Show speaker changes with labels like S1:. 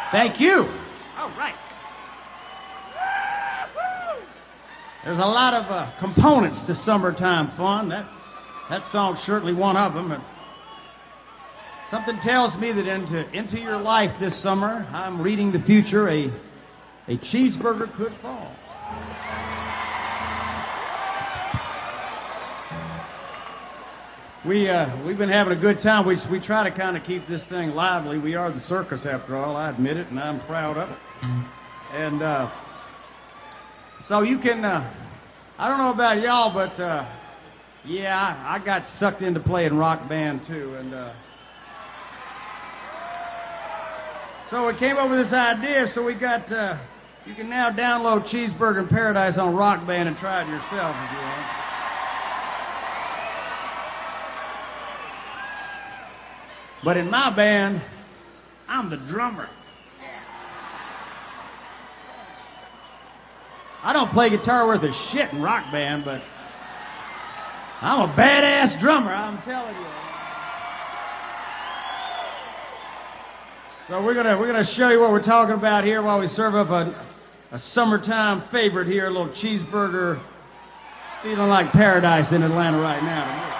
S1: Thank you. All right. There's a lot of components to summertime fun. That song's certainly one of them. And something tells me that into your life this summer, I'm reading the future, a cheeseburger could fall. We've been having a good time. We try to kind of keep this thing lively. We are the circus, after all. I admit it, and I'm proud of it. And so you can, I don't know about y'all, but yeah, I got sucked into playing rock band too. And so we came up with this idea. So we got, you can now download Cheeseburger in Paradise on Rock Band and try it yourself if you want. But in my band, I'm the drummer. I don't play guitar worth a shit in rock band, but I'm a badass drummer, I'm telling you. So we're gonna show you what we're talking about here while we serve up a summertime favorite here, a little cheeseburger. It's feeling like paradise in Atlanta right now.